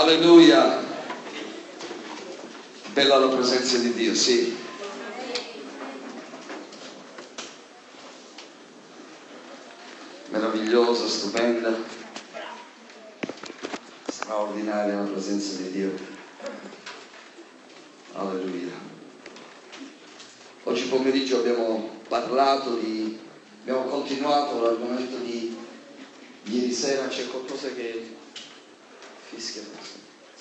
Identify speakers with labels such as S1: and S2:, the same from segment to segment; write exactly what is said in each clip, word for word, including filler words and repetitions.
S1: Alleluia! Bella la presenza di Dio, sì. Meravigliosa, stupenda, straordinaria la presenza di Dio. Alleluia. Oggi pomeriggio abbiamo parlato di, abbiamo continuato l'argomento di ieri sera. C'è qualcosa che fischia forse?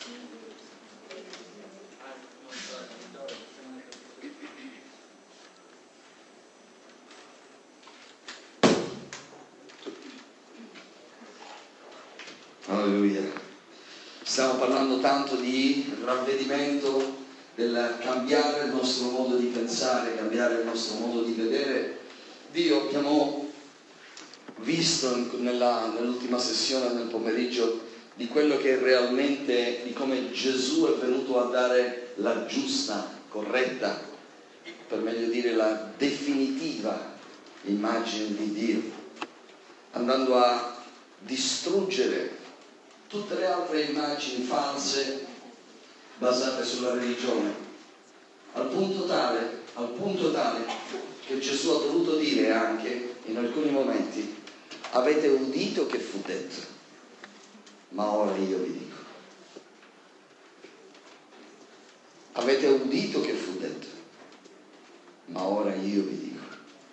S1: Alleluia. Stiamo parlando tanto di ravvedimento, del cambiare il nostro modo di pensare, cambiare il nostro modo di vedere Dio. Abbiamo visto nella, nell'ultima sessione nel pomeriggio di quello che è realmente, di come Gesù è venuto a dare la giusta, corretta, per meglio dire la definitiva immagine di Dio, andando a distruggere tutte le altre immagini false basate sulla religione, al punto tale, al punto tale che Gesù ha dovuto dire anche in alcuni momenti: avete udito che fu detto, ma ora io vi dico. Avete udito che fu detto, ma ora io vi dico.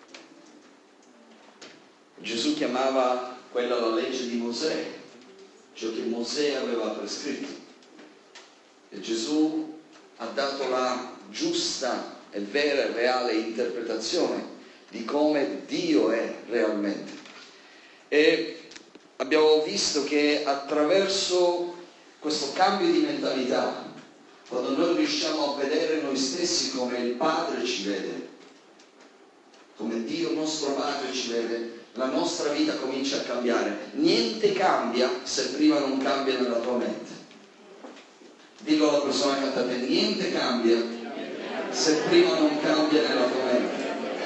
S1: Gesù chiamava quella la legge di Mosè, ciò che Mosè aveva prescritto, e Gesù ha dato la giusta e vera e reale interpretazione di come Dio è realmente. E abbiamo visto che attraverso questo cambio di mentalità, quando noi riusciamo a vedere noi stessi come il Padre ci vede, come Dio nostro Padre ci vede, la nostra vita comincia a cambiare. Niente cambia se prima non cambia nella tua mente. Dillo alla persona che accanto a te: niente cambia se prima non cambia nella tua mente.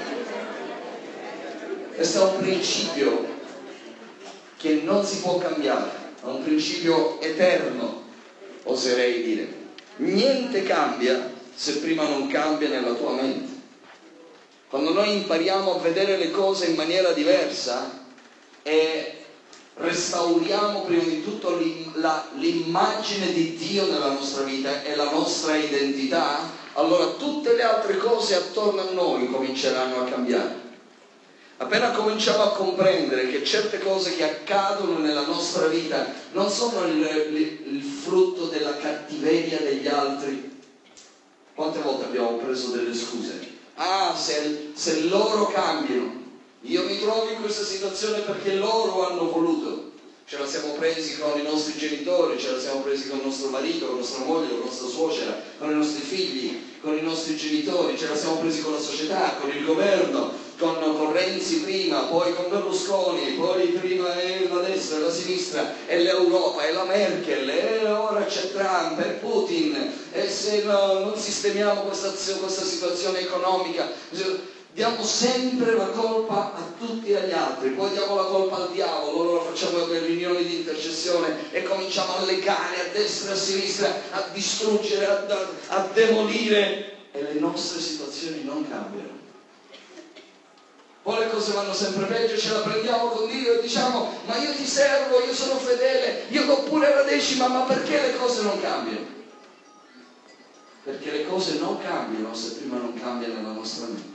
S1: Questo è un principio che non si può cambiare, è un principio eterno, oserei dire. Niente cambia se prima non cambia nella tua mente. Quando noi impariamo a vedere le cose in maniera diversa e restauriamo prima di tutto l'immagine di Dio nella nostra vita e la nostra identità, allora tutte le altre cose attorno a noi cominceranno a cambiare. Appena cominciamo a comprendere che certe cose che accadono nella nostra vita non sono il, il, il frutto della cattiveria degli altri. Quante volte abbiamo preso delle scuse? Ah, se, se loro cambiano, io mi trovo in questa situazione perché loro hanno voluto. Ce la siamo presi con i nostri genitori, ce la siamo presi con il nostro marito, con nostra moglie, con la nostra suocera, con i nostri figli, con i nostri genitori, ce la siamo presi con la società, con il governo, con, con Renzi prima, poi con Berlusconi, poi prima è la destra, la sinistra, e l'Europa, e la Merkel, e ora c'è Trump, e Putin, e se no, non sistemiamo questa, questa situazione economica, diamo sempre la colpa a tutti e agli altri, poi diamo la colpa al diavolo, allora facciamo le riunioni di intercessione e cominciamo a legare a destra e a sinistra, a distruggere, a, a demolire, e le nostre situazioni non cambiano. Poi le cose vanno sempre peggio, ce la prendiamo con Dio e diciamo: ma io ti servo, io sono fedele, io do pure la decima, ma perché le cose non cambiano? Perché le cose non cambiano se prima non cambia nella nostra mente.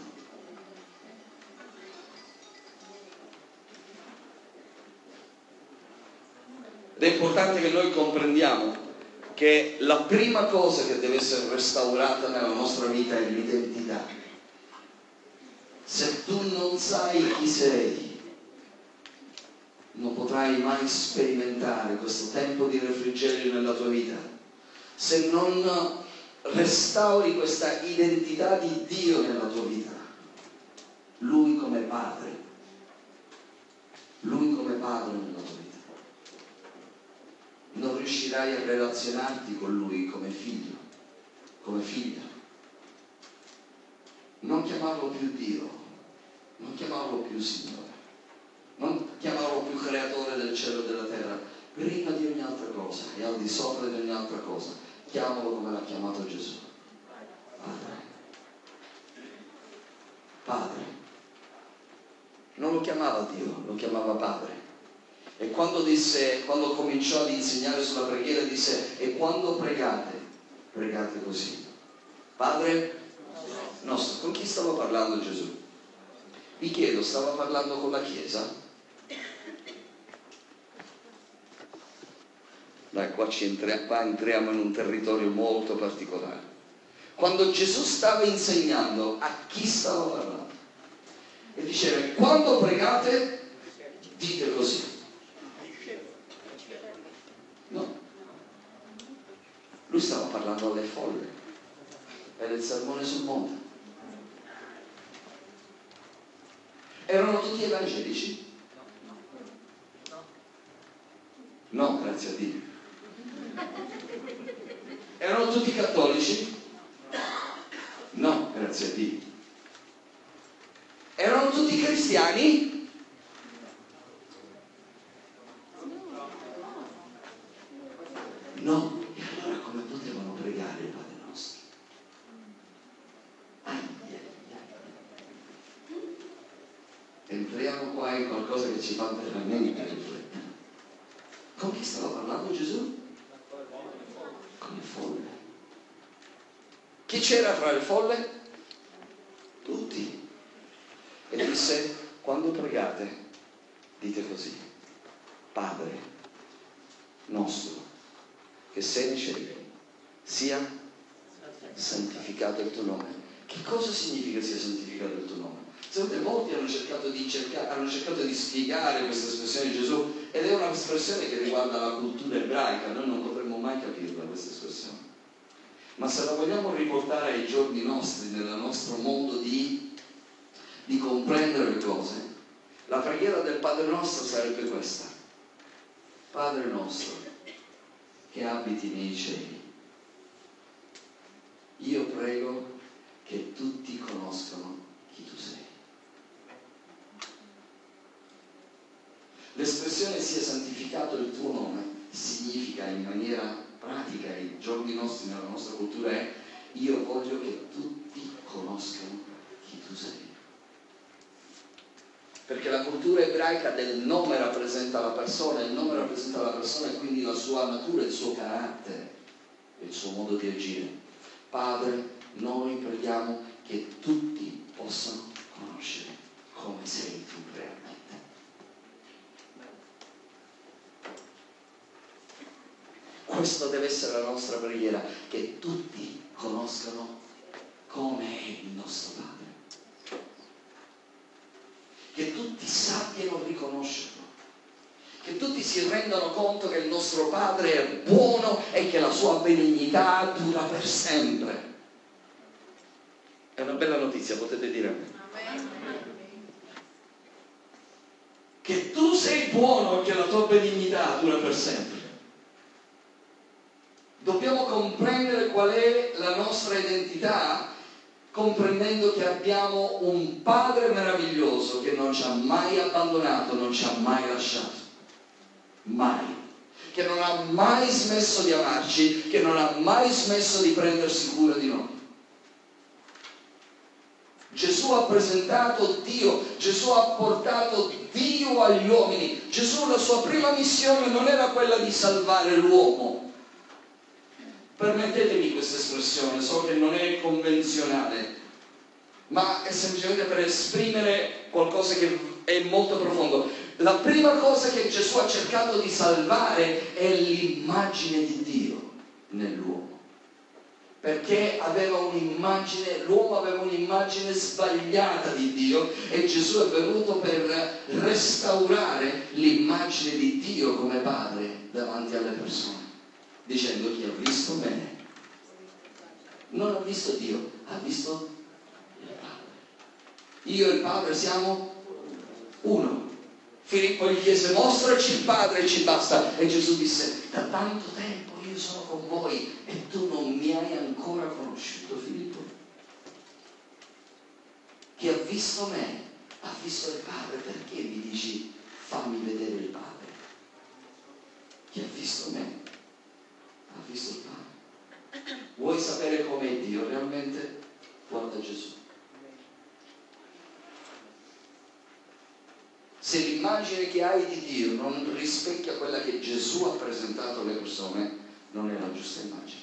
S1: Ed è importante che noi comprendiamo che la prima cosa che deve essere restaurata nella nostra vita è l'identità. Se tu non sai chi sei, non potrai mai sperimentare questo tempo di refrigerio nella tua vita. Se non restauri questa identità di Dio nella tua vita, Lui come Padre, Lui come Padre nella tua vita, non riuscirai a relazionarti con Lui come figlio, come figlia. Non chiamarlo più Dio, non chiamarlo più Signore, non chiamarlo più creatore del cielo e della terra, prima di ogni altra cosa e al di sopra di ogni altra cosa, chiamalo come l'ha chiamato Gesù. Padre. Padre. Non lo chiamava Dio, lo chiamava Padre. E quando disse, quando cominciò ad insegnare sulla preghiera, disse: e quando pregate, pregate così. Padre nostro. Con chi stava parlando Gesù? Vi chiedo, stava parlando con la Chiesa? Dai, qua, ci entriamo, qua entriamo in un territorio molto particolare. Quando Gesù stava insegnando, a chi stava parlando? E diceva: quando pregate, dite così. No. Lui stava parlando alle folle. Era il sermone sul monte. Erano tutti evangelici? No, grazie a Dio. Erano tutti cattolici? No, grazie a Dio. Erano tutti cristiani? No. E allora come potevano pregare il Padre nostro? Ai, ai, ai. Entriamo qua in qualcosa che ci fa veramente riflettere. Con chi stava parlando Gesù? Con il folle. Chi c'era tra il folle? Tutti. E disse: quando pregate, dite così: Padre nostro che sei nei cieli, sia santificato il tuo nome. Che cosa significa sia santificato il tuo nome? Sapete, molti hanno cercato di, cercare, hanno cercato di spiegare questa espressione di Gesù, ed è un'espressione che riguarda la cultura ebraica. Noi non potremmo mai capirla, questa espressione. Ma se la vogliamo riportare ai giorni nostri, nel nostro modo di, di comprendere le cose, la preghiera del Padre nostro sarebbe questa: Padre nostro che abiti nei cieli, io prego che tutti conoscano chi tu sei. L'espressione sia santificato il tuo nome significa, in maniera pratica, ai giorni nostri, nella nostra cultura, è: io voglio che tutti conoscano chi tu sei. Perché la cultura ebraica del nome rappresenta la persona, il nome rappresenta la persona e quindi la sua natura, il suo carattere, il suo modo di agire. Padre, noi preghiamo che tutti possano conoscere come sei tu realmente. Questa deve essere la nostra preghiera, che tutti conoscano come è il nostro Padre. Che tutti sappiano riconoscerlo, che tutti si rendano conto che il nostro Padre è buono e che la sua benignità dura per sempre. È una bella notizia, potete dire a me. Che tu sei buono e che la tua benignità dura per sempre. Dobbiamo comprendere qual è la nostra identità, comprendendo che abbiamo un Padre meraviglioso che non ci ha mai abbandonato, non ci ha mai lasciato, mai, che non ha mai smesso di amarci, che non ha mai smesso di prendersi cura di noi. Gesù ha presentato Dio, Gesù ha portato Dio agli uomini. Gesù, la sua prima missione non era quella di salvare l'uomo. Permettetemi questa espressione, so che non è convenzionale, ma è semplicemente per esprimere qualcosa che è molto profondo. La prima cosa che Gesù ha cercato di salvare è l'immagine di Dio nell'uomo, perché aveva un'immagine, l'uomo aveva un'immagine sbagliata di Dio, e Gesù è venuto per restaurare l'immagine di Dio come Padre davanti alle persone, dicendo: chi ha visto me non ha visto Dio, ha visto il Padre. Io e il Padre siamo uno. Filippo gli chiese: mostraci il Padre e ci basta. E Gesù disse: da tanto tempo io sono con voi e tu non mi hai ancora conosciuto, Filippo. Chi ha visto me ha visto il Padre. Perché mi dici: fammi vedere il Padre? Chi ha visto me ha visto il Padre. Vuoi sapere com'è Dio realmente? Guarda Gesù. Se l'immagine che hai di Dio non rispecchia quella che Gesù ha presentato alle persone, non è la giusta immagine.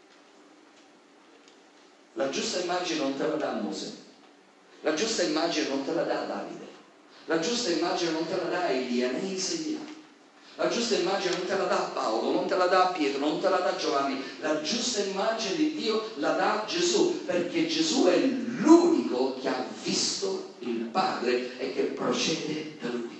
S1: La giusta immagine non te la dà Mosè, la giusta immagine non te la dà Davide, la giusta immagine non te la dà Elia né Isaia, la giusta immagine non te la dà Paolo, non te la dà Pietro, non te la dà Giovanni, la giusta immagine di Dio la dà Gesù, perché Gesù è l'unico che ha visto il Padre e che procede da Lui.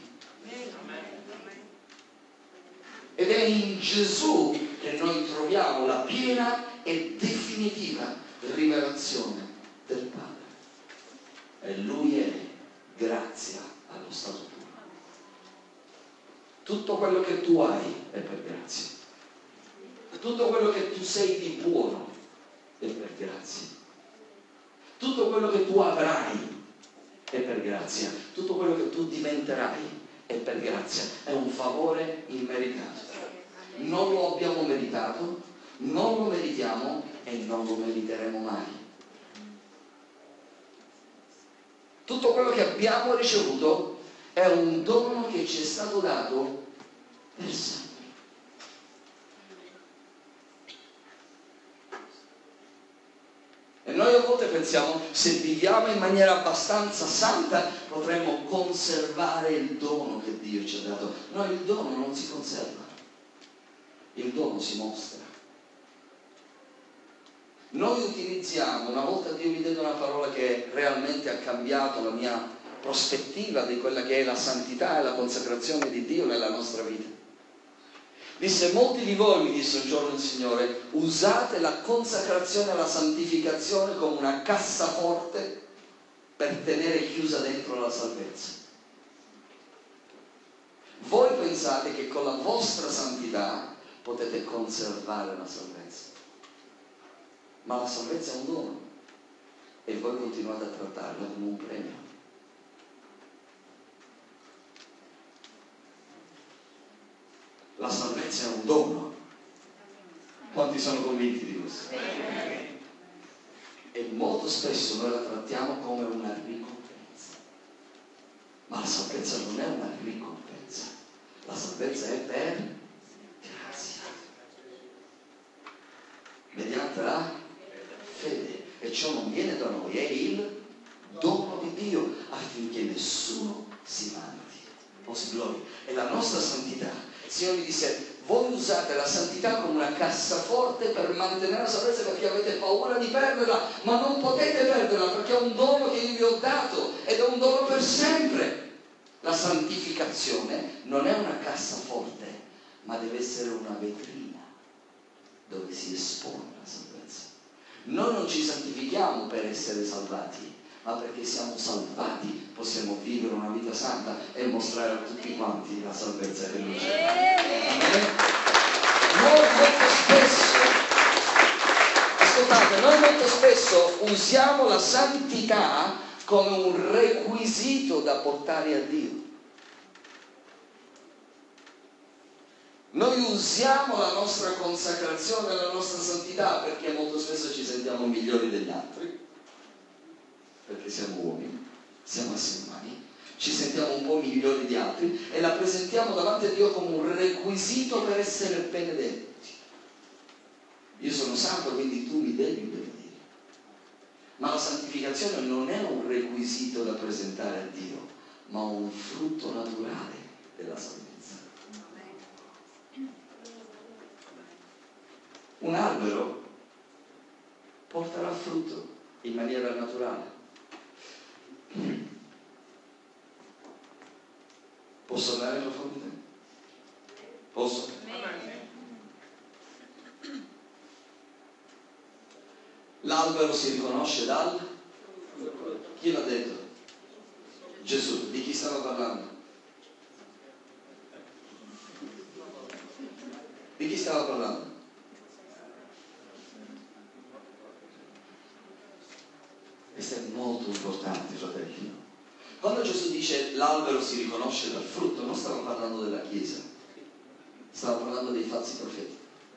S1: Ed è in Gesù che noi troviamo la piena e definitiva rivelazione del Padre. E Lui è grazia allo stato puro. Tutto quello che tu hai è per grazia. Tutto quello che tu sei di buono è per grazia. Tutto quello che tu avrai è per grazia. Tutto quello che tu diventerai è per grazia. È un favore immeritato. Non lo abbiamo meritato, non lo meritiamo e non lo meriteremo mai. Tutto quello che abbiamo ricevuto è un dono che ci è stato dato per sempre. E noi a volte pensiamo, se viviamo in maniera abbastanza santa, potremmo conservare il dono che Dio ci ha dato. No, il dono non si conserva, il dono si mostra. Noi utilizziamo, una volta Dio mi diede una parola che realmente ha cambiato la mia prospettiva di quella che è la santità e la consacrazione di Dio nella nostra vita. Disse, molti di voi, mi disse un giorno il Signore, usate la consacrazione e la santificazione come una cassaforte per tenere chiusa dentro la salvezza. Voi pensate che con la vostra santità potete conservare la salvezza, ma la salvezza è un dono e voi continuate a trattarla come un premio. La salvezza è un dono. Quanti sono convinti di questo? E molto spesso noi la trattiamo come una ricompensa, ma la salvezza non è una ricompensa, la salvezza è per grazia, mediante la fede, e ciò non viene da noi, è il dono di Dio affinché nessuno si vanti o si glori. E la nostra santità, il Signore mi disse, voi usate la santità come una cassaforte per mantenere la salvezza perché avete paura di perderla, ma non potete perderla perché è un dono che io vi ho dato ed è un dono per sempre. La santificazione non è una cassaforte, ma deve essere una vetrina dove si espone la salvezza. Noi non ci santifichiamo per essere salvati, ma perché siamo salvati possiamo vivere una vita santa e mostrare a tutti quanti la salvezza che noi abbiamo. Noi molto spesso, ascoltate, noi molto spesso usiamo la santità come un requisito da portare a Dio. Noi usiamo la nostra consacrazione, la nostra santità perché molto spesso ci sentiamo migliori degli altri, perché siamo uomini, siamo esseri umani, ci sentiamo un po' migliori di altri e la presentiamo davanti a Dio come un requisito per essere benedetti. Io sono santo, quindi tu mi devi benedire. Ma la santificazione non è un requisito da presentare a Dio, ma un frutto naturale della salvezza. Un albero porterà frutto in maniera naturale. Posso andare per favore? Posso? L'albero si riconosce dal? Chi l'ha detto? Gesù. Di chi stava parlando? Di chi stava parlando? Questo è molto importante, fratelli. Quando Gesù dice l'albero si riconosce dal frutto, non stava parlando della Chiesa, Stava parlando dei falsi profeti.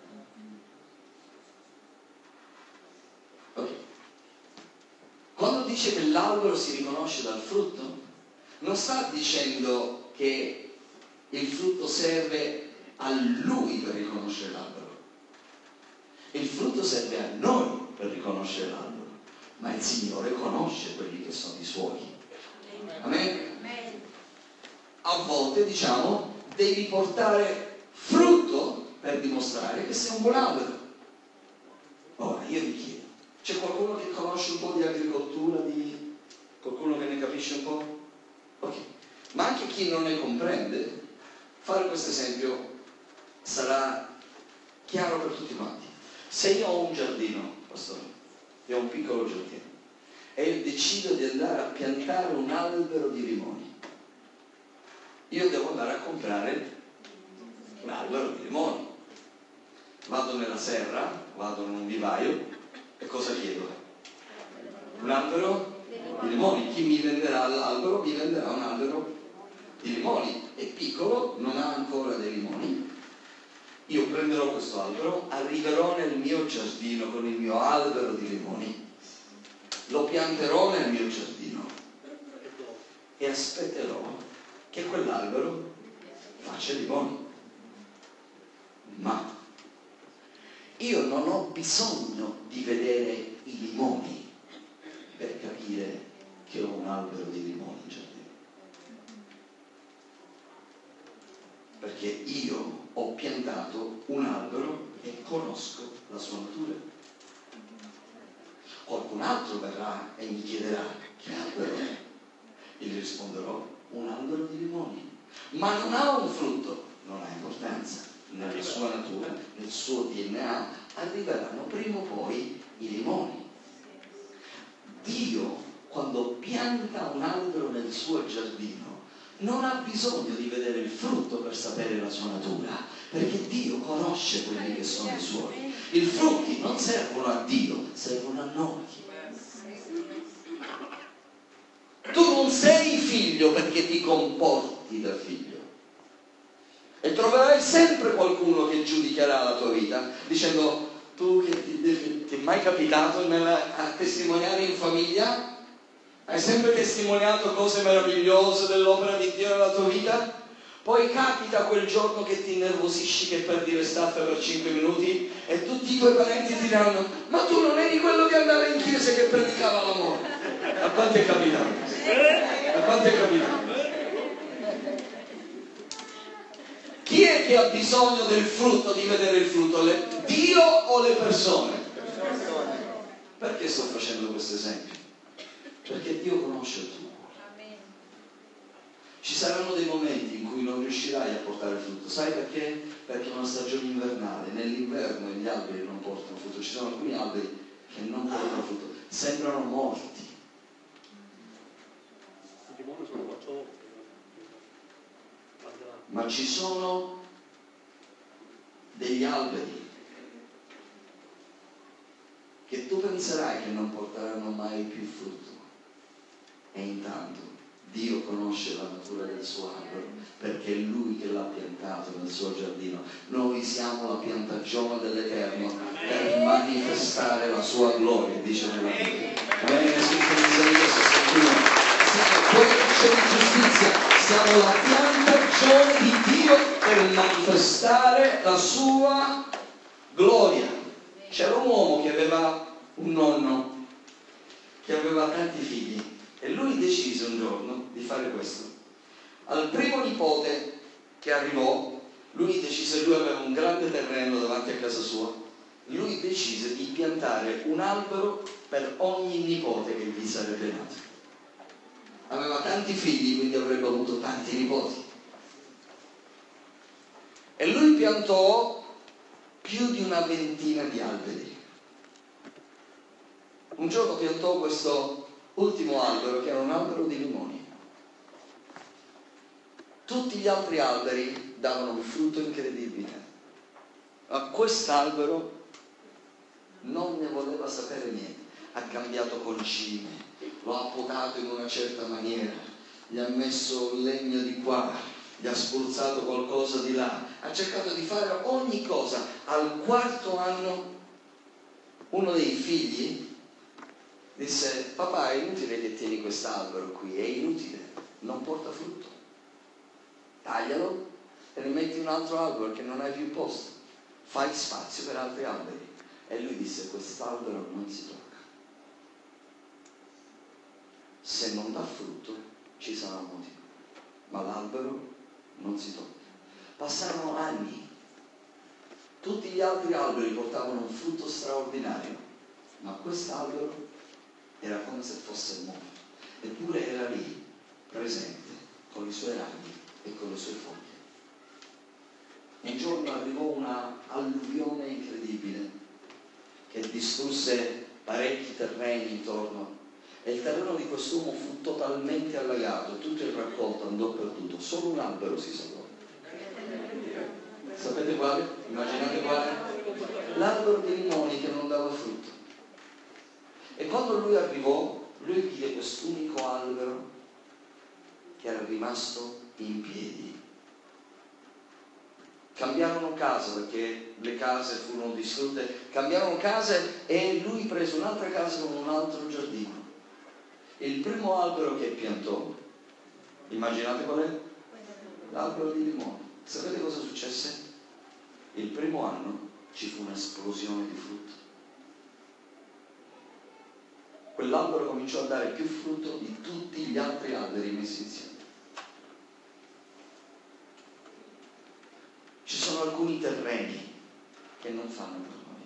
S1: Ok. Quando dice che l'albero si riconosce dal frutto, non sta dicendo che il frutto serve a lui per riconoscere l'albero. Il frutto serve a noi per riconoscere l'albero, ma il Signore conosce quelli che sono i suoi. Amen? A volte diciamo devi portare frutto per dimostrare che sei un buon albero. Ora io vi chiedo, c'è qualcuno che conosce un po' di agricoltura, di... qualcuno che ne capisce un po'? Ok, ma anche chi non ne comprende, fare questo esempio sarà chiaro per tutti quanti. Se io ho un giardino, pastore, io ho un piccolo giardino e decido di andare a piantare un albero di limoni, io devo andare a comprare un albero di limoni. Vado nella serra, vado in un vivaio e cosa chiedo? Un albero di limoni. Chi mi venderà l'albero mi venderà un albero di limoni. È piccolo, non ha ancora dei limoni. Io prenderò questo albero, arriverò nel mio giardino con il mio albero di limoni, lo pianterò nel mio giardino e aspetterò che quell'albero faccia limoni. Ma io non ho bisogno di vedere i limoni per capire che ho un albero di limoni in giardino, perché io ho piantato un albero e conosco la sua natura. Qualcun altro verrà e mi chiederà: che albero è? E gli risponderò: un albero di limoni. Ma non ha un frutto, non ha importanza. Nella sua natura, nel suo D N A, arriveranno prima o poi i limoni. Dio, quando pianta un albero nel suo giardino, non ha bisogno di vedere il frutto per sapere la sua natura, perché Dio conosce quelli che sono i suoi. I frutti non servono a Dio, servono a noi. Tu non sei figlio perché ti comporti da figlio. E troverai sempre qualcuno che giudicherà la tua vita dicendo: tu che ti, ti è mai capitato nella, a testimoniare in famiglia? Hai sempre testimoniato cose meravigliose dell'opera di Dio nella tua vita? Poi capita quel giorno che ti innervosisci, che perdi le staffe per cinque minuti e tutti i tuoi parenti ti diranno: ma tu non eri quello che andava in chiesa e che predicava l'amore. A quanti è capitato? A quanti è capitato? Chi è che ha bisogno del frutto, di vedere il frutto? Le, Dio o le persone? Perché sto facendo questo esempio? Perché Dio conosce il tuo cuore. Ci saranno dei momenti in cui non riuscirai a portare frutto. Sai perché? Perché è una stagione invernale. Nell'inverno gli alberi non portano frutto. Ci sono alcuni alberi che non portano frutto, sembrano morti. Ma ci sono degli alberi che tu penserai che non porteranno mai più frutto, e intanto Dio conosce la natura del suo albero, perché è Lui che l'ha piantato nel suo giardino. Noi siamo la piantagione dell'Eterno per manifestare la sua gloria, dice nella Bibbia. Bene, scritto in Isaia sessantuno. Siamo quelli di giustizia, siamo la piantagione di Dio per manifestare la sua gloria. C'era un uomo che aveva un nonno che aveva tanti figli e lui decise un giorno di fare questo. Al primo nipote che arrivò, lui decise, lui aveva un grande terreno davanti a casa sua, lui decise di piantare un albero per ogni nipote che gli sarebbe nato. Aveva tanti figli, quindi avrebbe avuto tanti nipoti. E lui piantò più di una ventina di alberi. Un giorno piantò questo ultimo albero, che era un albero di limoni. Tutti gli altri alberi davano un frutto incredibile, ma quest'albero non ne voleva sapere niente. Ha cambiato concime, lo ha potato in una certa maniera, gli ha messo legno di qua, gli ha spruzzato qualcosa di là, ha cercato di fare ogni cosa. Al quarto anno uno dei figli disse: papà, è inutile che tieni quest'albero qui, è inutile, non porta frutto, taglialo e rimetti un altro albero che non hai più posto, fai spazio per altri alberi. E lui disse: quest'albero non si tocca, se non dà frutto ci sarà un motivo, ma l'albero non si tocca. Passarono anni, tutti gli altri alberi portavano un frutto straordinario, ma quest'albero era come se fosse morto, eppure era lì, presente, con i suoi rami e con le sue foglie. Un giorno arrivò una alluvione incredibile che distrusse parecchi terreni intorno, e il terreno di quest'uomo fu totalmente allagato, tutto il raccolto andò perduto, solo un albero si salvò. Sapete quale? Immaginate quale? L'albero dei limoni che non dava frutto. E quando lui arrivò, lui vide quest'unico albero che era rimasto in piedi. Cambiarono casa, perché le case furono distrutte, cambiarono case e lui prese un'altra casa con un altro giardino. Il primo albero che piantò, immaginate qual è? L'albero di limone. Sapete cosa successe? Il primo anno ci fu un'esplosione di frutto. Quell'albero cominciò a dare più frutto di tutti gli altri alberi messi insieme. Ci sono alcuni terreni che non fanno per noi.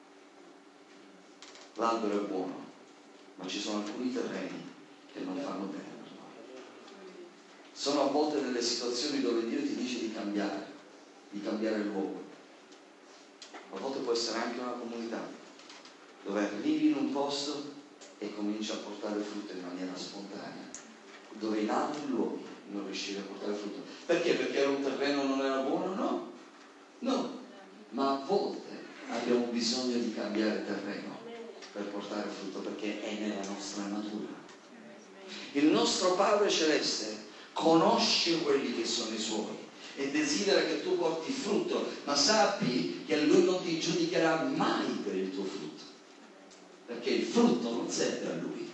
S1: L'albero è buono, ma ci sono alcuni terreni che non fanno bene per noi. Sono a volte delle situazioni dove Dio ti dice di cambiare, di cambiare luogo. A volte può essere anche una comunità, dove arrivi in un posto e cominci a portare frutto in maniera spontanea, dove in altri luoghi non riuscivi a portare frutto. Perché? Perché era un terreno non era buono? No, no, ma a volte abbiamo bisogno di cambiare terreno per portare frutto, perché è nella nostra natura. Il nostro Padre Celeste conosce quelli che sono i suoi e desidera che tu porti frutto, ma sappi che Lui non ti giudicherà mai per il tuo frutto, perché il frutto non serve a Lui.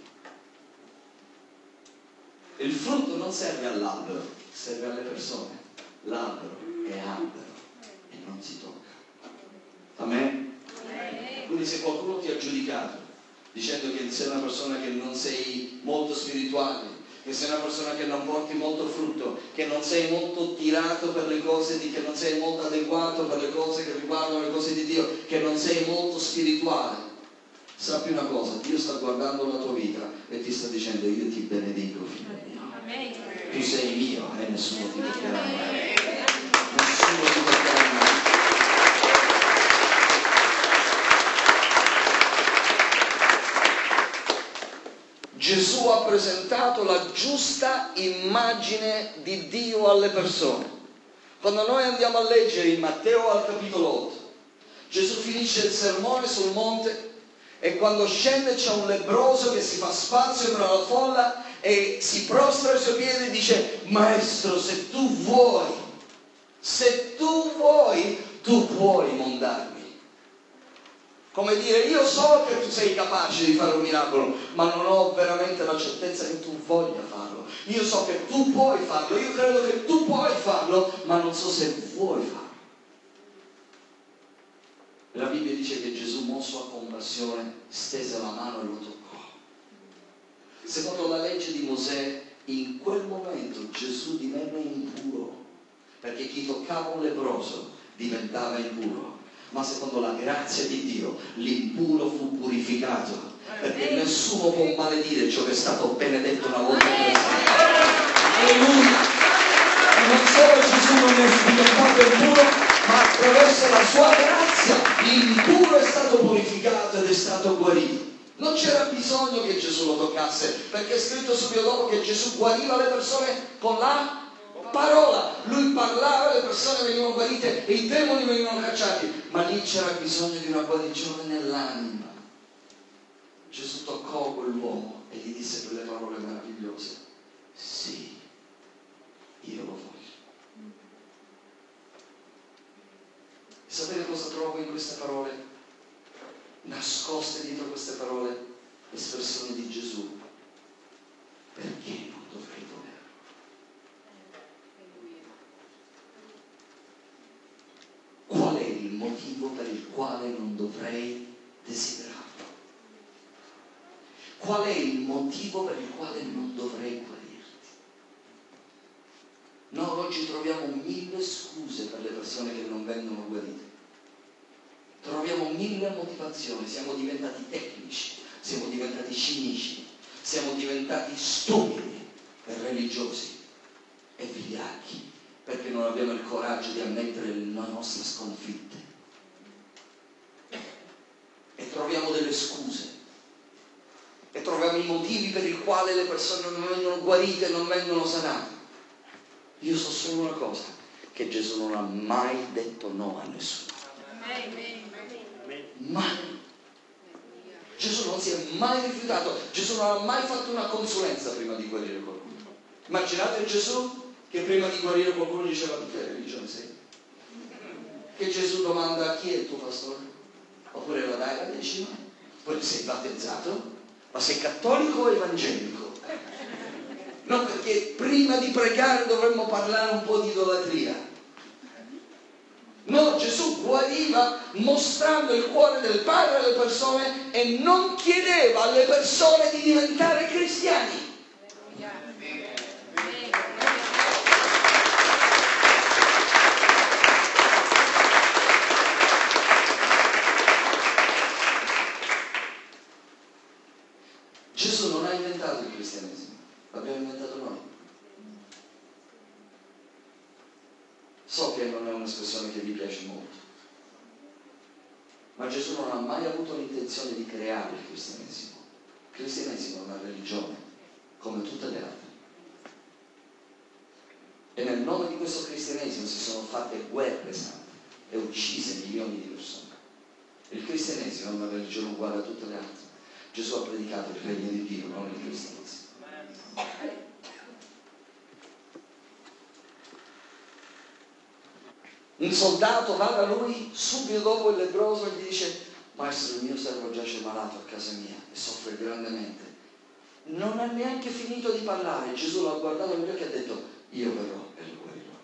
S1: Il frutto non serve all'albero, serve alle persone. L'albero è albero e non si tocca. Amen? Amen. Quindi se qualcuno ti ha giudicato dicendo che sei una persona che non sei molto spirituale, che sei una persona che non porti molto frutto, che non sei molto tirato per le cose di, che non sei molto adeguato per le cose che riguardano le cose di Dio, che non sei molto spirituale, sappi una cosa: Dio sta guardando la tua vita e ti sta dicendo: io ti benedico, figlio mio. Amen. Tu sei mio e nessuno ti toccherà mai. Nessuno ti toccherà mai. Gesù ha presentato la giusta immagine di Dio alle persone. Quando noi andiamo a leggere in Matteo al capitolo otto, Gesù finisce il sermone sul monte e quando scende c'è un lebbroso che si fa spazio tra la folla e si prostra ai suoi piedi e dice: Maestro, se tu vuoi, se tu vuoi, tu puoi mondarmi. Come dire, io so che tu sei capace di fare un miracolo, ma non ho veramente la certezza che tu voglia farlo. Io so che tu puoi farlo, io credo che tu puoi farlo, ma non so se vuoi farlo. La Bibbia dice che Gesù, mosso a compassione, stese la mano e lo toccò. Secondo la legge di Mosè, in quel momento Gesù divenne impuro, perché chi toccava un lebbroso diventava impuro. Ma secondo la grazia di Dio l'impuro fu purificato, perché nessuno può maledire ciò che è stato benedetto una volta per sempre. Alleluia! E non solo Gesù non è diventato impuro, ma attraverso la sua grazia l'impuro è stato purificato ed è stato guarito. Non c'era bisogno che Gesù lo toccasse, perché è scritto subito dopo che Gesù guariva le persone con la parola. Lui parlava, le persone venivano guarite e i demoni venivano cacciati, ma lì c'era bisogno di una guarigione nell'anima. Gesù toccò quell'uomo e gli disse quelle parole meravigliose: sì, io lo voglio. nascoste dietro queste parole espressioni di Gesù. Perché non dovrei volerlo? Qual è il motivo per il quale non dovrei desiderarlo? Qual è il motivo per il quale non dovrei guarirti? Noi oggi troviamo mille scuse per le persone che non vengono guarite. Troviamo mille motivazioni, siamo diventati tecnici, siamo diventati cinici, siamo diventati stupidi e religiosi e vigliacchi perché non abbiamo il coraggio di ammettere le nostre sconfitte. E troviamo delle scuse e troviamo i motivi per i quali le persone non vengono guarite e non vengono sanate. Io so solo una cosa, che Gesù non ha mai detto no a nessuno. Mai. Gesù non si è mai rifiutato, Gesù non ha mai fatto una consulenza prima di guarire qualcuno. Immaginate Gesù che prima di guarire qualcuno diceva: di che religione sei? Che Gesù domanda: chi è tuo pastore? Oppure la dai la decima? Poi sei battezzato? Ma sei cattolico o evangelico? No, perché prima di pregare dovremmo parlare un po' di idolatria. No, Gesù guariva mostrando il cuore del Padre alle persone e non chiedeva alle persone di diventare cristiani. Gesù non ha inventato il cristianesimo, l'abbiamo inventato noi. So che non è un'espressione che vi piace molto, ma Gesù non ha mai avuto l'intenzione di creare il cristianesimo. Il cristianesimo è una religione, come tutte le altre. E nel nome di questo cristianesimo si sono fatte guerre sante e uccise milioni di persone. Il cristianesimo è una religione uguale a tutte le altre. Gesù ha predicato il regno di Dio, non il cristianesimo. Un soldato va da lui subito dopo il lebbroso e gli dice: maestro, il mio servo giace malato a casa mia e soffre grandemente. Non ha neanche finito di parlare, Gesù l'ha guardato negli occhi e ha detto: io verrò e lo guarirò.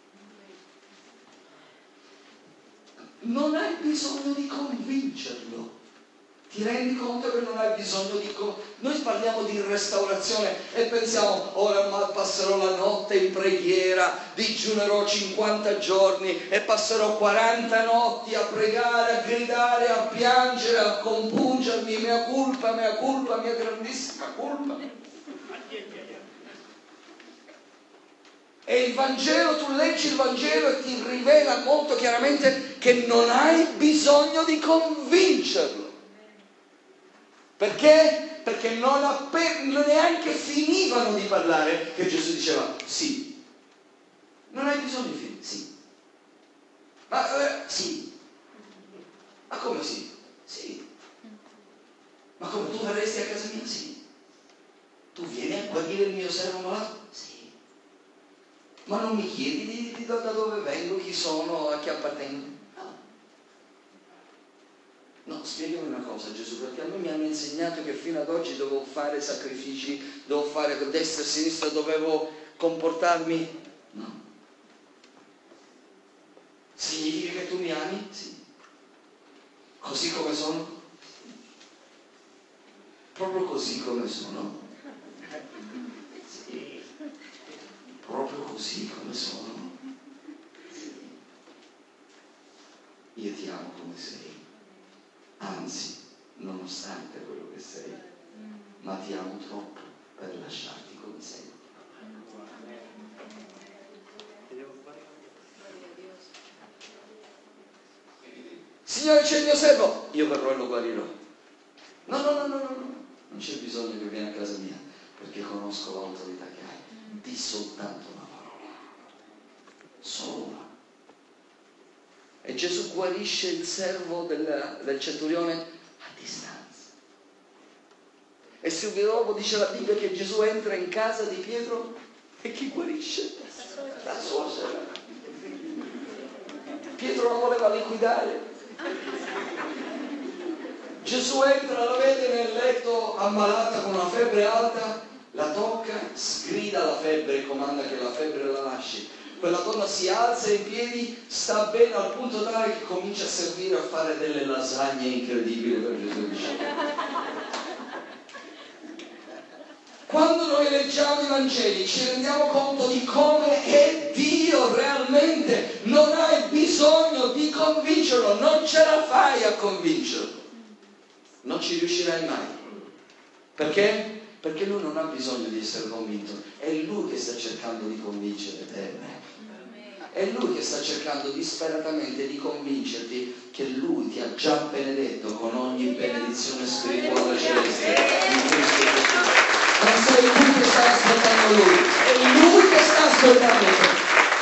S1: Non hai bisogno di convincerlo. Ti rendi conto che non hai bisogno di... Co- Noi parliamo di restaurazione e pensiamo: ora passerò la notte in preghiera, digiunerò cinquanta giorni e passerò quaranta notti a pregare, a gridare, a piangere, a compungermi, mea culpa, mea culpa, mia grandissima colpa. E il Vangelo, tu leggi il Vangelo e ti rivela molto chiaramente che non hai bisogno di convincerlo. Perché? Perché non appena, neanche finivano di parlare che Gesù diceva: sì. Non hai bisogno di finire, sì. Ma eh, sì. Ma come sì? Sì. Ma come, tu verresti a casa mia? Sì. Tu vieni a guarire il mio servo malato? Sì. Ma non mi chiedi di, di da dove vengo, chi sono, a chi appartengo? No, spiegami una cosa, Gesù, perché a me mi hanno insegnato che fino ad oggi dovevo fare sacrifici, dovevo fare destra e sinistra, dovevo comportarmi. No. Significa che tu mi ami? Sì. Così come sono? Proprio così come sono? Sì. Proprio così come sono? Sì. Io ti amo come sei. Anzi, nonostante quello che sei, ma ti amo troppo per lasciarti come sei. Signore, c'è il mio servo, io verrò e lo guarirò. No, no, no, no, no, no. Non c'è bisogno che vieni a casa mia, perché conosco l'autorità che hai. Di soltanto una parola. Solo una. E Gesù guarisce il servo del, del centurione a distanza. E subito dopo dice la Bibbia che Gesù entra in casa di Pietro e chi guarisce? La suocera. Pietro la voleva liquidare. Gesù entra, la vede nel letto ammalata con una febbre alta, la tocca, sgrida la febbre e comanda che la febbre la lasci. Quella donna si alza in piedi, sta bene al punto tale che comincia a servire, a fare delle lasagne incredibili per Gesù. Quando noi leggiamo i Vangeli ci rendiamo conto di come è Dio realmente, non hai bisogno di convincerlo, non ce la fai a convincerlo, non ci riuscirai mai. Perché? Perché lui non ha bisogno di essere convinto, è lui che sta cercando di convincere te. È lui che sta cercando disperatamente di convincerti che lui ti ha già benedetto con ogni benedizione spirituale celeste in Cristo Gesù. Non sei tu che stai aspettando lui, è lui che sta aspettando te.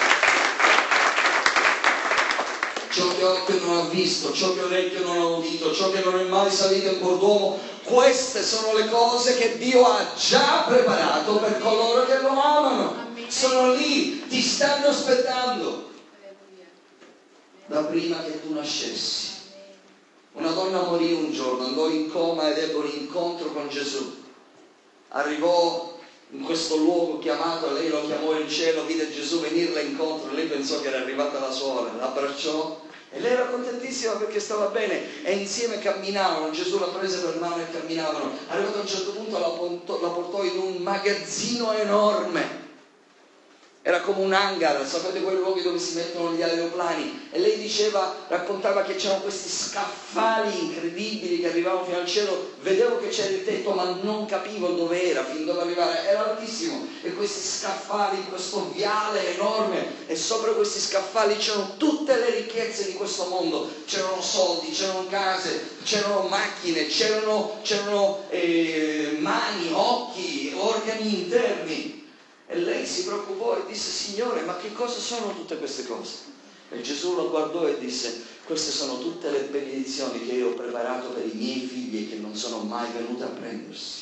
S1: Ciò che occhio non ha visto, ciò che orecchio non ha udito, ciò che non è mai salito in cuor d'uomo, queste sono le cose che Dio ha già preparato per coloro che lo amano. Sono lì, ti stanno aspettando da prima che tu nascessi. Una donna morì un giorno, andò in coma ed ebbe un incontro con Gesù. Arrivò in questo luogo chiamato, lei lo chiamò il cielo, vide Gesù venirle incontro, lei pensò che era arrivata la suora, l'abbracciò e lei era contentissima perché stava bene e insieme camminavano. Gesù la prese per mano e camminavano. Arrivato a un certo punto la portò, la portò in un magazzino enorme. Era come un hangar, sapete quei luoghi dove si mettono gli aeroplani, e lei diceva, raccontava che c'erano questi scaffali incredibili che arrivavano fino al cielo. Vedevo che c'era il tetto ma non capivo dove era, fin dove arrivare, era altissimo, e questi scaffali, questo viale enorme, e sopra questi scaffali c'erano tutte le ricchezze di questo mondo, c'erano soldi, c'erano case, c'erano macchine, c'erano, c'erano eh, mani, occhi, organi interni. E lei si preoccupò e disse: Signore, ma che cosa sono tutte queste cose? E Gesù lo guardò e disse: queste sono tutte le benedizioni che io ho preparato per i miei figli che non sono mai venuti a prendersi.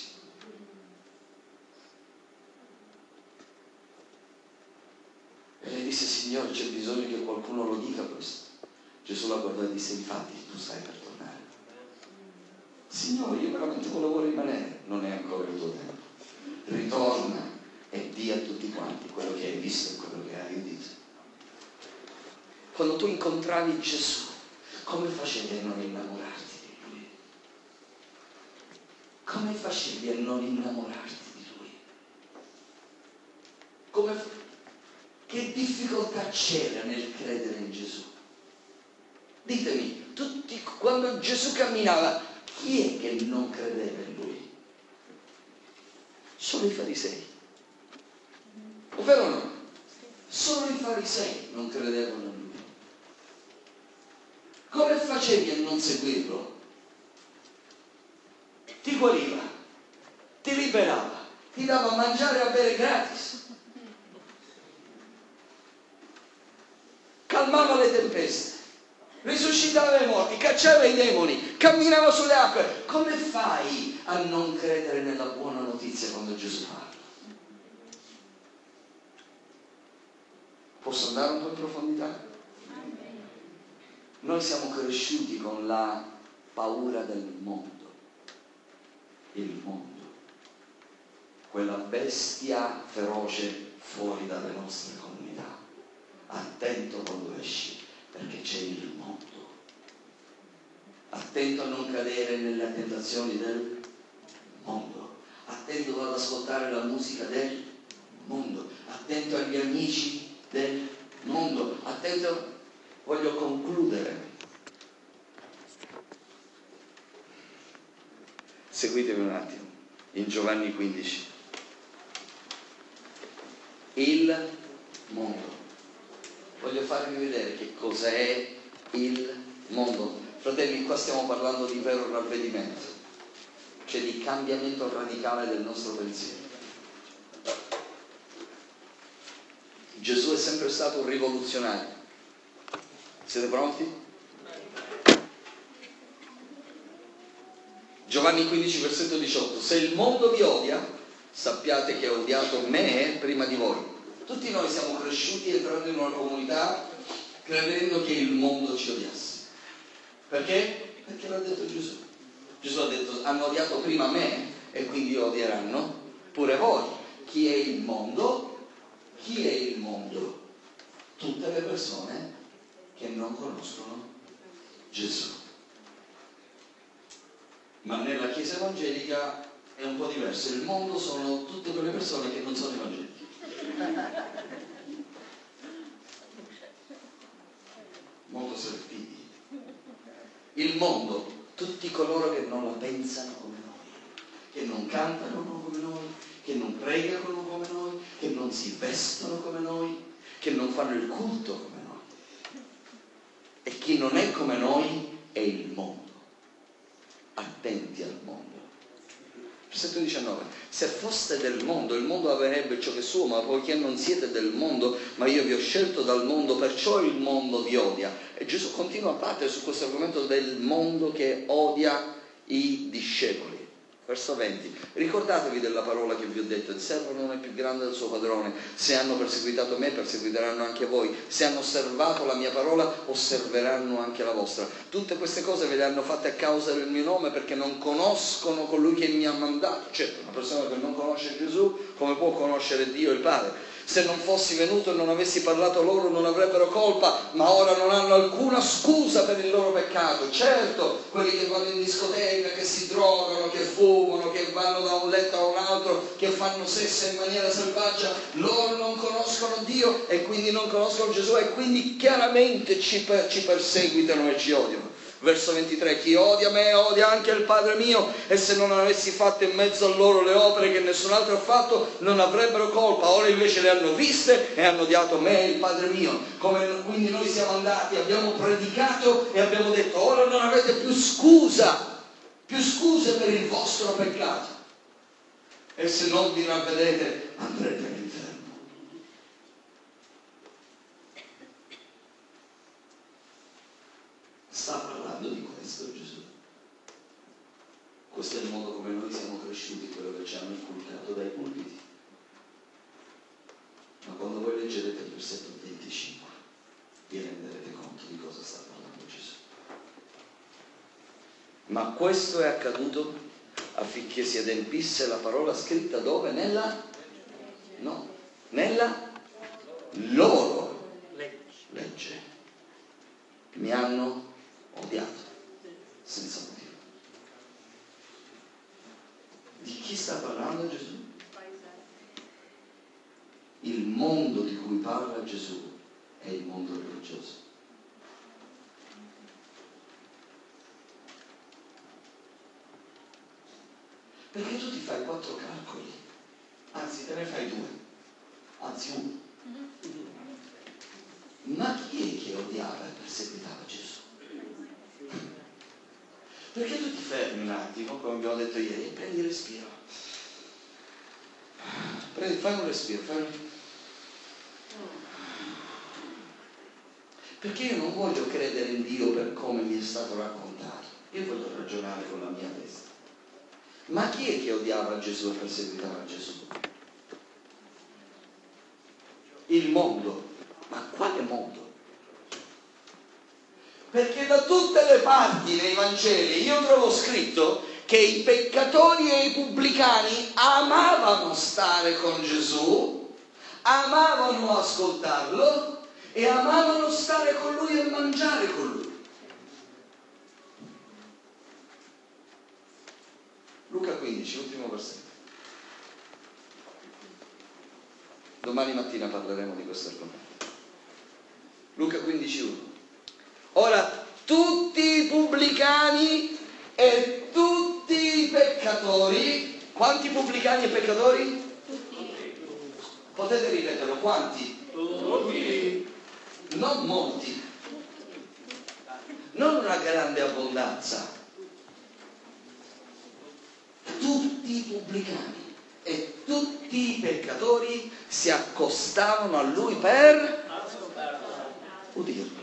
S1: E lei disse: Signore, c'è bisogno che qualcuno lo dica questo. Gesù la guardò e disse: infatti tu stai per tornare. Signore, io veramente volevo rimanere. Non è ancora il tuo tempo. Ritorna e di a tutti quanti quello che hai visto e quello che hai udito. Quando tu incontravi Gesù, come facevi a non innamorarti di Lui? Come facevi a non innamorarti di Lui? Come, che difficoltà c'era nel credere in Gesù? Ditemi, tutti, quando Gesù camminava, chi è che non credeva in Lui? Solo i farisei. Ovvero o no? Solo i farisei non credevano in Lui. Come facevi a non seguirlo? Ti guariva, ti liberava, ti dava a mangiare e a bere gratis, calmava le tempeste, risuscitava i morti, cacciava i demoni, camminava sulle acque. Come fai a non credere nella buona notizia quando Gesù parla? Posso andare un po' in profondità? Noi siamo cresciuti con la paura del mondo. Il mondo. Quella bestia feroce fuori dalle nostre comunità. Attento quando esci, perché c'è il mondo. Attento a non cadere nelle tentazioni del mondo. Attento ad ascoltare la musica del mondo. Attento agli amici del mondo. Attento, voglio concludere. Seguitemi un attimo, in Giovanni quindici. Il mondo. Voglio farvi vedere che cos'è il mondo. Fratelli, qua stiamo parlando di vero ravvedimento, cioè di cambiamento radicale del nostro pensiero. Gesù è sempre stato un rivoluzionario. Siete pronti? Giovanni quindici, versetto diciotto. Se il mondo vi odia, sappiate che ha odiato me prima di voi. Tutti noi siamo cresciuti entrando in una comunità credendo che il mondo ci odiasse. Perché? Perché l'ha detto Gesù. Gesù ha detto: hanno odiato prima me e quindi odieranno pure voi. Chi è il mondo? Chi è il mondo? Tutte le persone che non conoscono Gesù. Ma nella Chiesa evangelica è un po' diverso. Il mondo sono tutte quelle persone che non sono evangeliche. Molto selettivi. Il mondo, tutti coloro che non la pensano come noi, che non cantano come noi, che non pregano come noi, che non si vestono come noi, che non fanno il culto come noi. E chi non è come noi è il mondo. Attenti al mondo. Versetto diciannove: se foste del mondo, il mondo avrebbe ciò che è suo, ma poiché non siete del mondo, ma io vi ho scelto dal mondo, perciò il mondo vi odia. E Gesù continua a battere su questo argomento del mondo che odia i discepoli. Verso venti: ricordatevi della parola che vi ho detto: il servo non è più grande del suo padrone. Se hanno perseguitato me, perseguiteranno anche voi. Se hanno osservato la mia parola, osserveranno anche la vostra. Tutte queste cose ve le hanno fatte a causa del mio nome, perché non conoscono colui che mi ha mandato. Certo, una persona che non conosce Gesù, come può conoscere Dio il Padre? Se non fossi venuto e non avessi parlato loro, non avrebbero colpa, ma ora non hanno alcuna scusa per il loro peccato. Certo, quelli che vanno in discoteca, che si drogano, che fumano, che vanno da un letto a un altro, che fanno sesso in maniera selvaggia, loro non conoscono Dio e quindi non conoscono Gesù, e quindi chiaramente ci, per, ci perseguitano e ci odiano. Verso ventitré: chi odia me odia anche il Padre mio, e se non avessi fatto in mezzo a loro le opere che nessun altro ha fatto, non avrebbero colpa. Ora invece le hanno viste e hanno odiato me e il Padre mio. Come quindi noi siamo andati, abbiamo predicato e abbiamo detto: ora non avete più scusa, più scuse per il vostro peccato, e se non vi ravvedete andrete all'inferno. Sta parlando di questo Gesù. Questo è il modo come noi siamo cresciuti, quello che ci hanno inculcato dai pulpiti. Ma quando voi leggerete il versetto venticinque vi renderete conto di cosa sta parlando Gesù. Ma questo è accaduto affinché si adempisse la parola scritta dove? Nella? No, nella loro legge. Mi hanno odiato senza motivo. Di chi sta parlando Gesù? Il mondo di cui parla Gesù è il mondo religioso. Perché tu ti fai quattro calcoli, anzi te ne fai due, anzi uno. Ma chi è che odiava e perseguitava Gesù? Perché tu ti fermi un attimo, come abbiamo detto ieri, e prendi respiro. Prendi, fai un respiro, fai un... Perché io non voglio credere in Dio per come mi è stato raccontato. Io voglio ragionare con la mia testa. Ma chi è che odiava Gesù e perseguitava Gesù? Il mondo. Ma quale mondo? Perché da tutte le parti nei Vangeli io trovo scritto che i peccatori e i pubblicani amavano stare con Gesù, amavano ascoltarlo e amavano stare con lui e mangiare con lui. Luca quindici, ultimo versetto. Domani mattina parleremo di questo argomento. Luca quindici uno. Ora tutti i pubblicani e tutti i peccatori, quanti pubblicani e peccatori? Tutti. Potete ripeterlo, quanti? Tutti. Non molti, non una grande abbondanza. Tutti i pubblicani e tutti i peccatori si accostavano a lui per udirlo.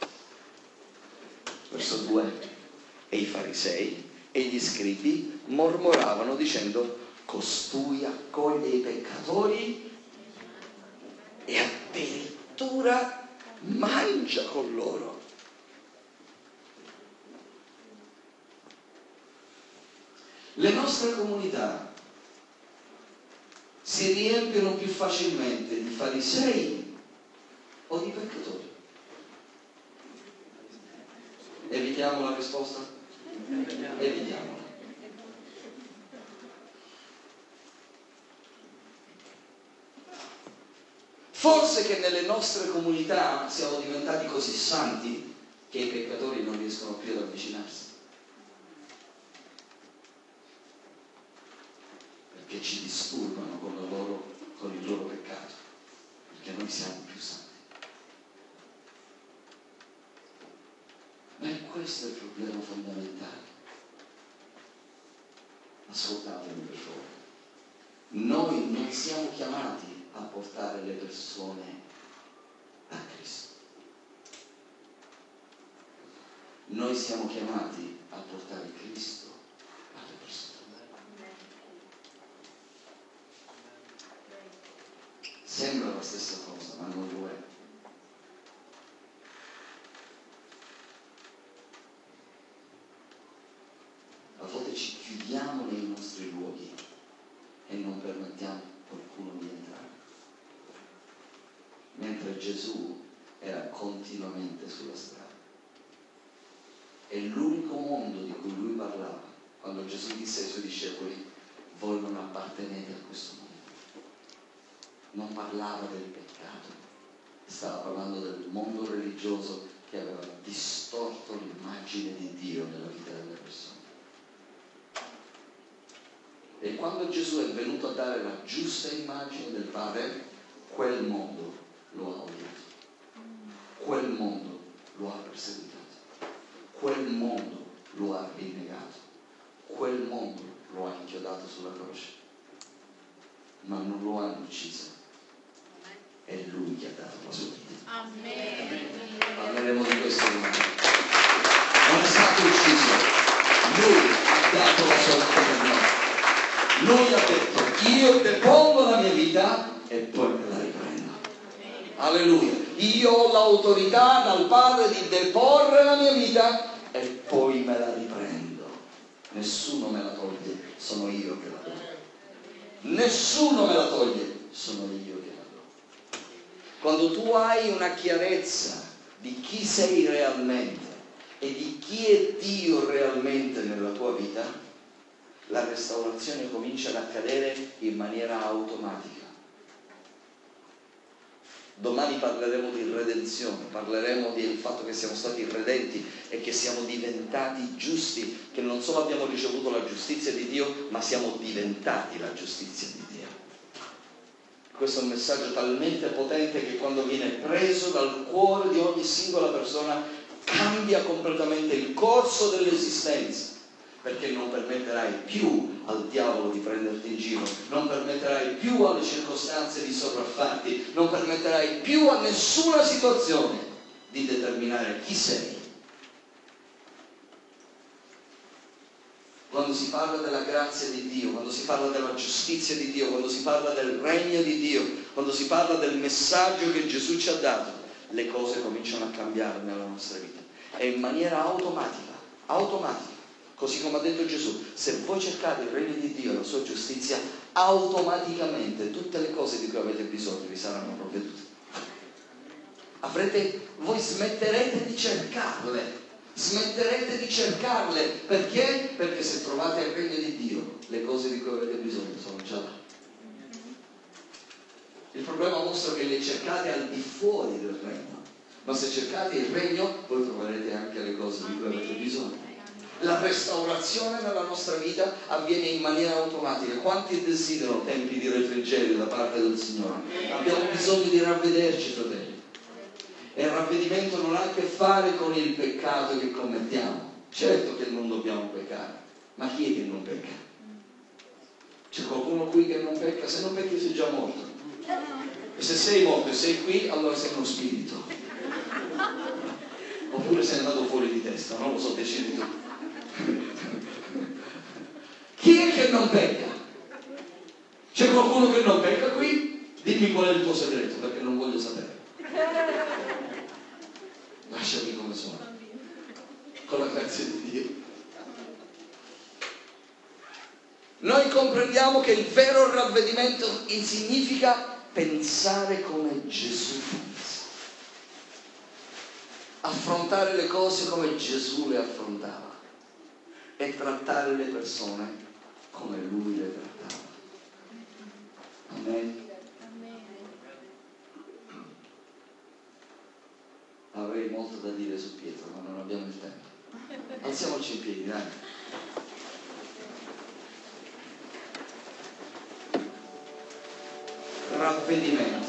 S1: Verso due. E i farisei e gli scribi mormoravano dicendo: costui accoglie i peccatori e addirittura mangia con loro. Le nostre comunità si riempiono più facilmente di farisei o di peccatori? Evitiamo la risposta? Evitiamola. Forse che nelle nostre comunità siamo diventati così santi che i peccatori non riescono più ad avvicinarsi. Perché ci disturbano con, la loro, con il loro peccato. Perché noi siamo più santi. Ma questo è il problema fondamentale. Ascoltatemi per favore. Noi non siamo chiamati a portare le persone a Cristo. Noi siamo chiamati a portare Cristo alle persone. Sembra la stessa cosa, ma non lo è. A volte ci chiudiamo nei nostri luoghi e non permettiamo a qualcuno di entrare. Mentre Gesù era continuamente sulla strada. E l'unico mondo di cui lui parlava, quando Gesù disse ai suoi discepoli, voi non appartenete a questo mondo. Non parlava del peccato, stava parlando del mondo religioso che aveva distorto l'immagine di Dio nella vita delle persone. E quando Gesù è venuto a dare la giusta immagine del Padre, quel mondo lo ha odiato, quel mondo lo ha perseguitato, quel mondo lo ha rinnegato, quel mondo lo ha inchiodato sulla croce, ma non lo hanno ucciso, è lui che ha dato la sua vita. Amen. Parleremo di questo domani. Non è stato ucciso, lui ha dato la sua vita per noi. Lui ha detto, io depongo la mia vita e poi me la riprendo. Alleluia. Io ho l'autorità dal Padre di deporre la mia vita e poi me la riprendo. Nessuno me la toglie, sono io che la do. Nessuno me la toglie, sono io che la do. Quando tu hai una chiarezza di chi sei realmente e di chi è Dio realmente nella tua vita, la restaurazione comincia ad accadere in maniera automatica. Domani parleremo di redenzione, parleremo del fatto che siamo stati redenti e che siamo diventati giusti, che non solo abbiamo ricevuto la giustizia di Dio, ma siamo diventati la giustizia di Dio. Questo è un messaggio talmente potente che quando viene preso dal cuore di ogni singola persona cambia completamente il corso dell'esistenza. Perché non permetterai più al diavolo di prenderti in giro, non permetterai più alle circostanze di sopraffarti, non permetterai più a nessuna situazione di determinare chi sei. Quando si parla della grazia di Dio, quando si parla della giustizia di Dio, quando si parla del regno di Dio, quando si parla del messaggio che Gesù ci ha dato, le cose cominciano a cambiare nella nostra vita. E in maniera automatica, automatica. Così come ha detto Gesù, se voi cercate il regno di Dio e la sua giustizia, automaticamente tutte le cose di cui avete bisogno vi saranno provvedute. Avrete, voi smetterete di cercarle, smetterete di cercarle, perché? Perché se trovate il regno di Dio, le cose di cui avete bisogno sono già là. Il problema vostro è che le cercate al di fuori del regno, ma se cercate il regno, voi troverete anche le cose di cui avete bisogno. La restaurazione nella nostra vita avviene in maniera automatica. Quanti desiderano tempi di refrigerio da parte del Signore? Abbiamo bisogno di ravvederci, fratelli. E il ravvedimento non ha a che fare con il peccato che commettiamo. Certo che non dobbiamo peccare, ma chi è che non pecca? C'è qualcuno qui che non pecca? Se non pecchi sei già morto. E se sei morto e sei qui, allora sei uno spirito. Oppure sei andato fuori di testa, non lo so, decidi tu. Chi è che non pecca? C'è qualcuno che non pecca qui? Dimmi qual è il tuo segreto, perché non voglio sapere. Lasciami come sono, con la grazia di Dio. Noi comprendiamo che il vero ravvedimento significa pensare come Gesù pensa, affrontare le cose come Gesù le affrontava e trattare le persone come Lui le trattava. Amen. Avrei molto da dire su Pietro, ma non abbiamo il tempo. Alziamoci in piedi, dai. Ravvedimento.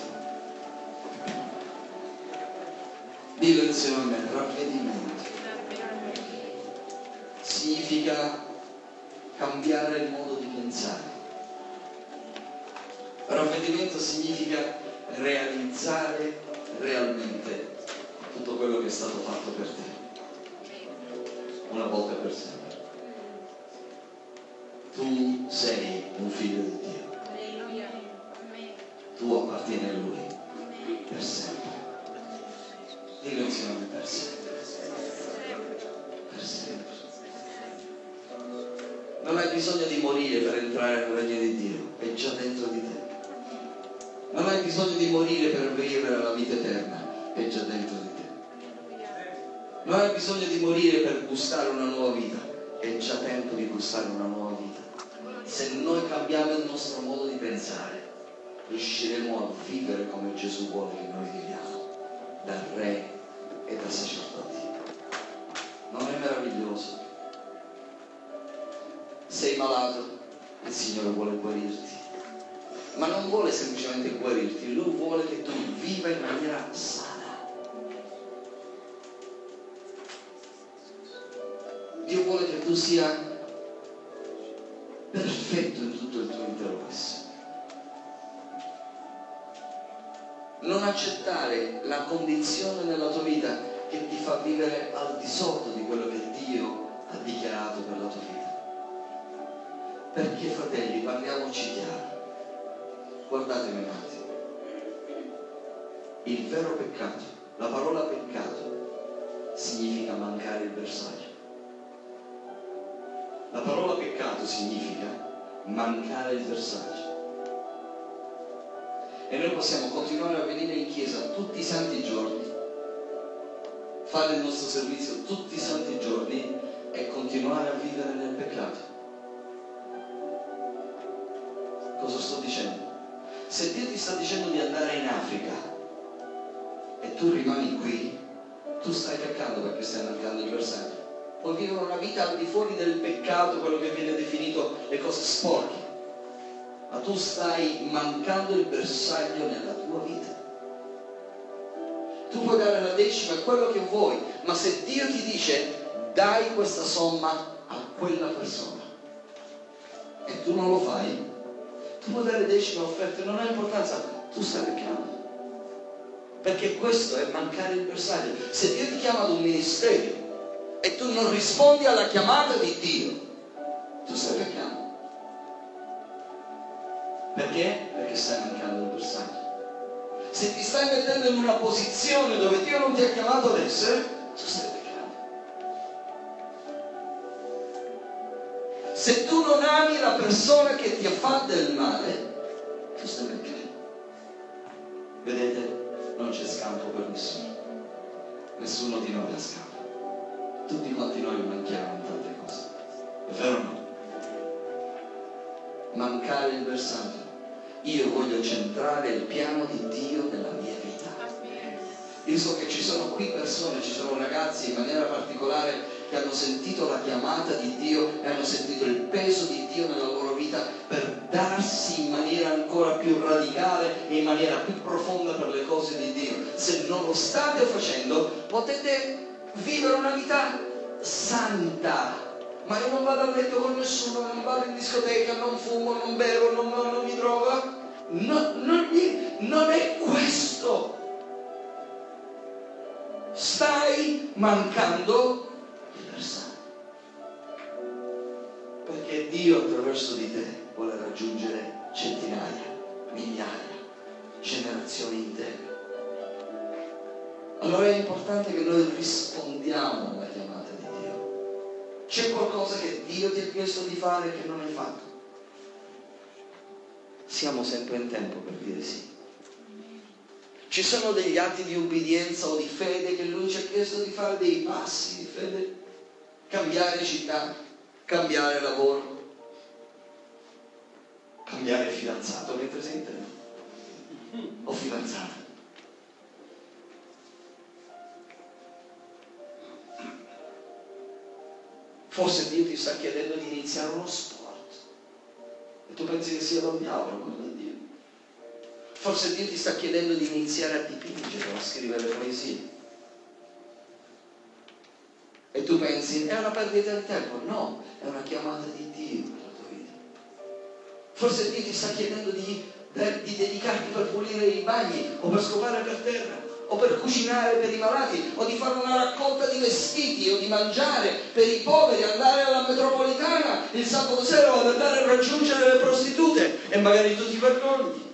S1: Dillo insieme a me, ravvedimento. Significa cambiare il modo di pensare. Ravvedimento significa realizzare realmente tutto quello che è stato fatto per te, una volta per sempre. Tu sei un figlio di Dio. Tu appartieni a Lui per sempre. Dillo insieme a me, per sempre. Per sempre. Non hai bisogno di morire per entrare nel regno di Dio, è già dentro di te. Non hai bisogno di morire per vivere la vita eterna, è già dentro di te. Non hai bisogno di morire per gustare una nuova vita, è già tempo di gustare una nuova vita. Se noi cambiamo il nostro modo di pensare, riusciremo a vivere come Gesù vuole che noi viviamo, da re e da sacerdoti. Non è meraviglioso? Sei malato, il Signore vuole guarirti, ma non vuole semplicemente guarirti, Lui vuole che tu viva in maniera sana. Dio vuole che tu sia perfetto in tutto il tuo intero essere. Non accettare la condizione nella tua vita che ti fa vivere al di sotto di quello che Dio ha dichiarato per la tua vita. Perché, fratelli, parliamoci chiaro. Guardatemi un attimo. Il vero peccato, la parola peccato, significa mancare il bersaglio. La parola peccato significa mancare il bersaglio. E noi possiamo continuare a venire in chiesa tutti i santi giorni, fare il nostro servizio tutti i santi giorni e continuare a vivere nel peccato. Cosa sto dicendo? Se Dio ti sta dicendo di andare in Africa e tu rimani qui, tu stai peccando perché stai mancando il bersaglio. Puoi vivere una vita al di fuori del peccato, quello che viene definito le cose sporche, ma tu stai mancando il bersaglio nella tua vita. Tu puoi dare la decima a quello che vuoi, ma se Dio ti dice dai questa somma a quella persona e tu non lo fai, tu puoi dare decima offerte, non ha importanza, tu stai peccando. Perché questo è mancare il bersaglio. Se Dio ti chiama ad un ministero e tu non rispondi alla chiamata di Dio, tu stai peccando. Perché? Perché stai mancando il bersaglio. Se ti stai mettendo in una posizione dove Dio non ti ha chiamato ad essere, tu stai peccando. Se tu non ami la persona che ti fa del male, tu stai peccando. Vedete? Non c'è scampo per nessuno. Nessuno di noi ha scampo. Tutti quanti noi manchiamo in tante cose. È vero o no? Mancare il bersaglio. Io voglio centrare il piano di Dio nella mia vita. Io so che ci sono qui persone, ci sono ragazzi in maniera particolare che hanno sentito la chiamata di Dio e hanno sentito il peso di Dio nella loro vita per darsi in maniera ancora più radicale e in maniera più profonda per le cose di Dio. Se non lo state facendo, potete vivere una vita santa. Ma io non vado a letto con nessuno, non vado in discoteca, non fumo, non bevo, non, non, non mi drogo. No, non, non è questo. Stai mancando il bersaglio. Perché Dio attraverso di te vuole raggiungere centinaia, migliaia, generazioni intere. Allora è importante che noi rispondiamo alla chiamata di Dio. C'è qualcosa che Dio ti ha chiesto di fare che non hai fatto? siamo sempre in tempo per dire sì. Ci sono degli atti di ubbidienza o di fede che Lui ci ha chiesto di fare, dei passi di fede, cambiare città, cambiare lavoro, cambiare fidanzato, avete presente? O fidanzata. Forse Dio ti sta chiedendo di iniziare uno sport e tu pensi che sia dal diavolo, non da Dio. Forse Dio ti sta chiedendo di iniziare a dipingere o a scrivere poesie e tu pensi è una perdita di tempo. No, è una chiamata di Dio per la tua vita. Forse Dio ti sta chiedendo di, di dedicarti per pulire i bagni o per scopare per terra o per cucinare per i malati, o di fare una raccolta di vestiti, o di mangiare per i poveri, andare alla metropolitana il sabato sera o ad andare a raggiungere le prostitute, e magari tu ti vergogni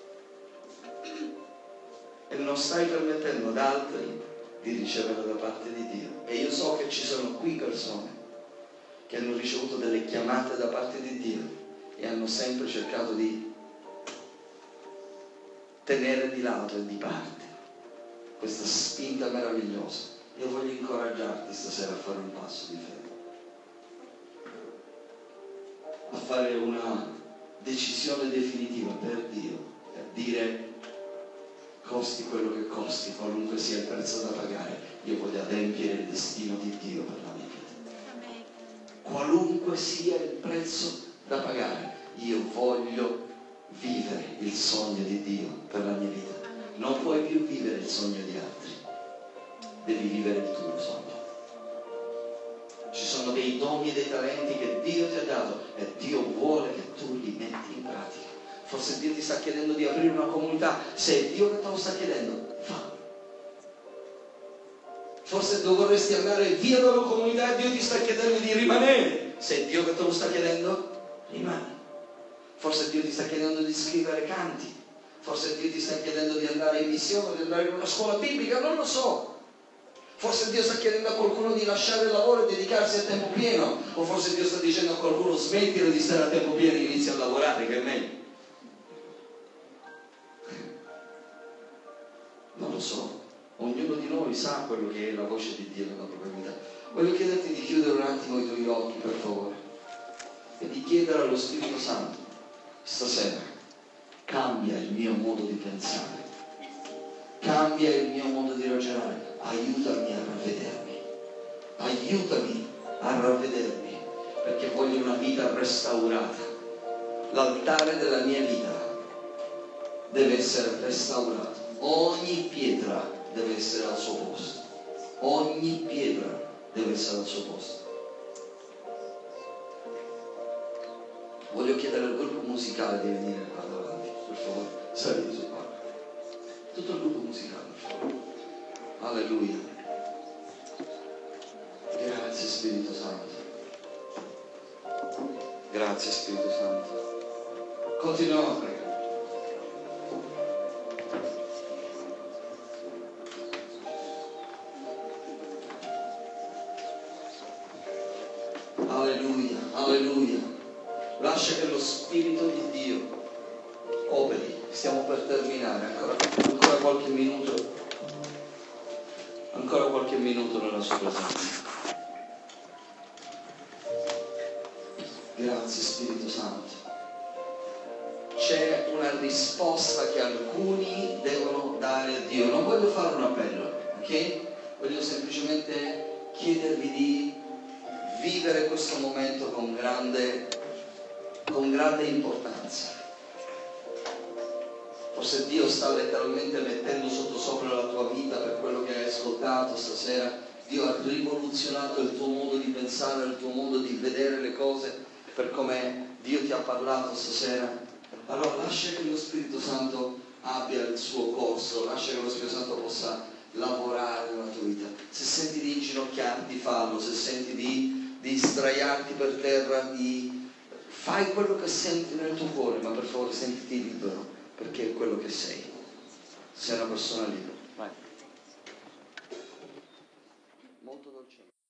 S1: e non stai permettendo ad altri di ricevere da parte di Dio. E io so che ci sono qui persone che hanno ricevuto delle chiamate da parte di Dio e hanno sempre cercato di tenere di lato e di parte questa spinta meravigliosa. Io voglio incoraggiarti stasera a fare un passo di fede, a fare una decisione definitiva per Dio, per dire costi quello che costi, qualunque sia il prezzo da pagare, io voglio adempiere il destino di Dio per la mia vita. Qualunque sia il prezzo da pagare, io voglio vivere il sogno di Dio per la mia vita. Non puoi più vivere il sogno di altri, devi vivere il tuo sogno. Ci sono dei doni e dei talenti che Dio ti ha dato e Dio vuole che tu li metti in pratica. Forse Dio ti sta chiedendo di aprire una comunità, se è Dio che te lo sta chiedendo, fallo. Forse tu vorresti andare via dalla comunità e Dio ti sta chiedendo di rimanere, se è Dio che te lo sta chiedendo, rimani. Forse Dio ti sta chiedendo di scrivere canti, forse Dio ti sta chiedendo di andare in missione, di andare in una scuola biblica, non lo so. Forse Dio sta chiedendo a qualcuno di lasciare il lavoro e dedicarsi a tempo pieno, o forse Dio sta dicendo a qualcuno smettila di stare a tempo pieno e inizia a lavorare, che è meglio. Non lo so, ognuno di noi sa quello che è la voce di Dio nella propria vita. Voglio chiederti di chiudere un attimo i tuoi occhi, per favore, e di chiedere allo Spirito Santo stasera: cambia il mio modo di pensare, cambia il mio modo di ragionare, aiutami a ravvedermi, aiutami a ravvedermi, perché voglio una vita restaurata. L'altare della mia vita deve essere restaurato, ogni pietra deve essere al suo posto, ogni pietra deve essere al suo posto. Voglio chiedere al gruppo musicale di venire qua davanti, per favore, salite sul palco. Tutto il gruppo musicale, per favore. Alleluia. Grazie Spirito Santo. Grazie Spirito Santo. Continuiamo a pregare. Alleluia, alleluia. Lascia che lo Spirito di Dio operi. Stiamo per terminare, ancora, ancora qualche minuto, ancora qualche minuto nella sua presenza. Grazie Spirito Santo. C'è una risposta che alcuni devono dare a Dio. Non voglio fare un appello, ok? Voglio semplicemente chiedervi di vivere questo momento con grande, con grande importanza. Forse Dio sta letteralmente mettendo sotto sopra la tua vita per quello che hai ascoltato stasera. Dio ha rivoluzionato il tuo modo di pensare, il tuo modo di vedere le cose per come Dio ti ha parlato stasera. Allora lascia che lo Spirito Santo abbia il suo corso, lascia che lo Spirito Santo possa lavorare nella tua vita. Se senti di inginocchiarti, fallo. Se senti di, di sdraiarti per terra, di... fai quello che senti nel tuo cuore, ma per favore sentiti libero, perché è quello che sei. Sei una persona libera. Vai. Molto dolce.